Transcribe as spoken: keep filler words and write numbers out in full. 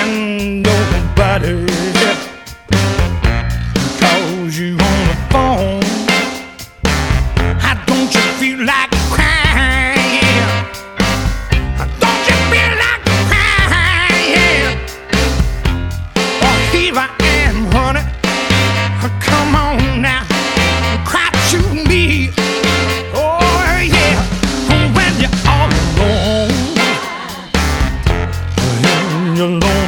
nobody calls you on the phone. How don't you feel like crying? How don't you feel like crying? Oh, here I am, honey. Come on now, cry to me. Oh yeah, when you're all alone, and you're alone.